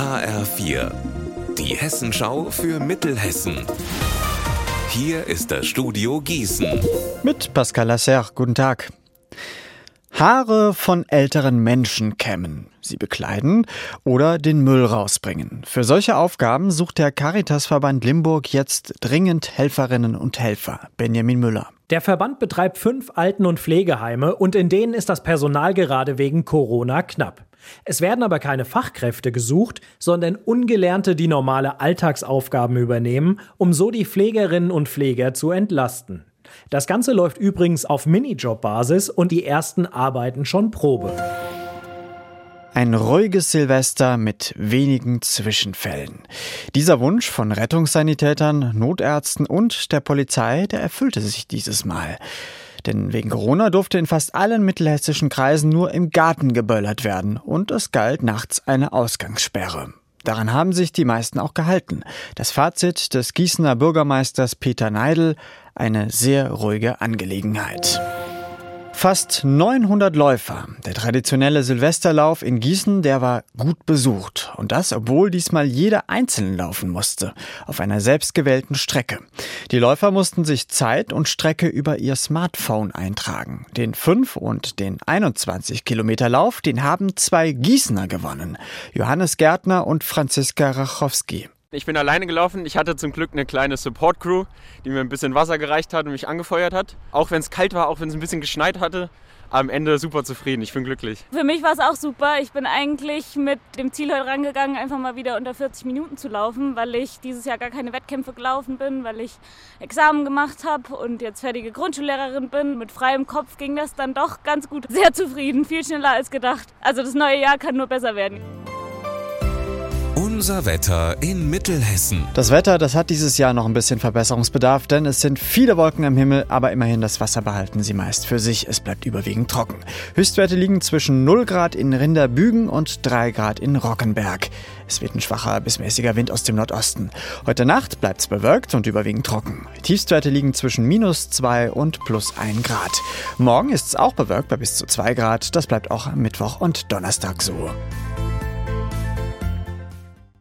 HR4, die Hessenschau für Mittelhessen. Hier ist das Studio Gießen. Mit Pascal Lasserre, guten Tag. Haare von älteren Menschen kämmen, sie bekleiden oder den Müll rausbringen. Für solche Aufgaben sucht der Caritasverband Limburg jetzt dringend Helferinnen und Helfer. Benjamin Müller. Der Verband betreibt 5 Alten- und Pflegeheime und in denen ist das Personal gerade wegen Corona knapp. Es werden aber keine Fachkräfte gesucht, sondern Ungelernte, die normale Alltagsaufgaben übernehmen, um so die Pflegerinnen und Pfleger zu entlasten. Das Ganze läuft übrigens auf Minijob-Basis und die ersten arbeiten schon Probe. Ein ruhiges Silvester mit wenigen Zwischenfällen. Dieser Wunsch von Rettungssanitätern, Notärzten und der Polizei, der erfüllte sich dieses Mal. Denn wegen Corona durfte in fast allen mittelhessischen Kreisen nur im Garten geböllert werden und es galt nachts eine Ausgangssperre. Daran haben sich die meisten auch gehalten. Das Fazit des Gießener Bürgermeisters Peter Neidl: eine sehr ruhige Angelegenheit. Fast 900 Läufer. Der traditionelle Silvesterlauf in Gießen, der war gut besucht. Und das, obwohl diesmal jeder einzeln laufen musste, auf einer selbstgewählten Strecke. Die Läufer mussten sich Zeit und Strecke über ihr Smartphone eintragen. Den 5 und den 21 Kilometer Lauf, den haben 2 Gießener gewonnen. Johannes Gärtner und Franziska Rachowski. Ich bin alleine gelaufen. Ich hatte zum Glück eine kleine Support-Crew, die mir ein bisschen Wasser gereicht hat und mich angefeuert hat. Auch wenn es kalt war, auch wenn es ein bisschen geschneit hatte. Am Ende super zufrieden. Ich bin glücklich. Für mich war es auch super. Ich bin eigentlich mit dem Ziel heute rangegangen, einfach mal wieder unter 40 Minuten zu laufen, weil ich dieses Jahr gar keine Wettkämpfe gelaufen bin, weil ich Examen gemacht habe und jetzt fertige Grundschullehrerin bin. Mit freiem Kopf ging das dann doch ganz gut. Sehr zufrieden, viel schneller als gedacht. Also das neue Jahr kann nur besser werden. Unser Wetter in Mittelhessen. Das Wetter, das hat dieses Jahr noch ein bisschen Verbesserungsbedarf, denn es sind viele Wolken am Himmel, aber immerhin das Wasser behalten sie meist für sich. Es bleibt überwiegend trocken. Höchstwerte liegen zwischen 0 Grad in Rinderbügen und 3 Grad in Rockenberg. Es weht ein schwacher bis mäßiger Wind aus dem Nordosten. Heute Nacht bleibt es bewölkt und überwiegend trocken. Tiefstwerte liegen zwischen -2 und +1 Grad. Morgen ist es auch bewölkt bei bis zu 2 Grad. Das bleibt auch am Mittwoch und Donnerstag so.